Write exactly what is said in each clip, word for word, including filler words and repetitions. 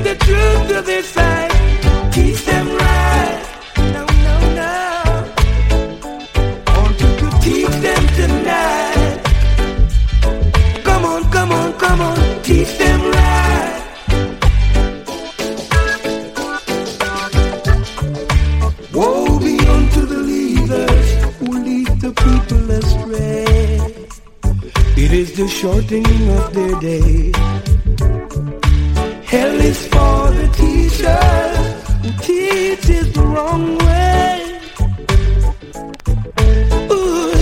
the truth to their side. Teach them right. No, no, no. Want to teach them tonight. Come on, come on, come on. Teach them right. Woe be unto the leaders who lead the people astray. It is the shortening of their day. Hell is for the teachers who teaches the wrong way. Ooh.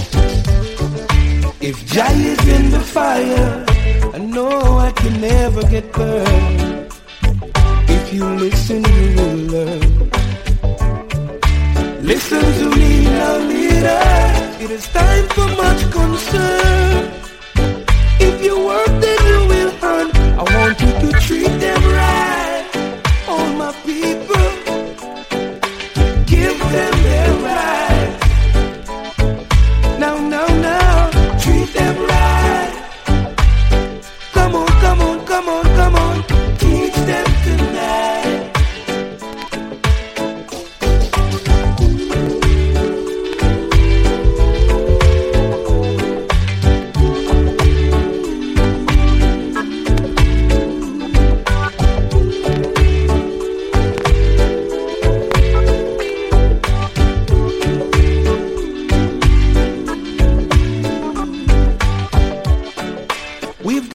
If Jah is in the fire, I know I can never get burned. If you listen, you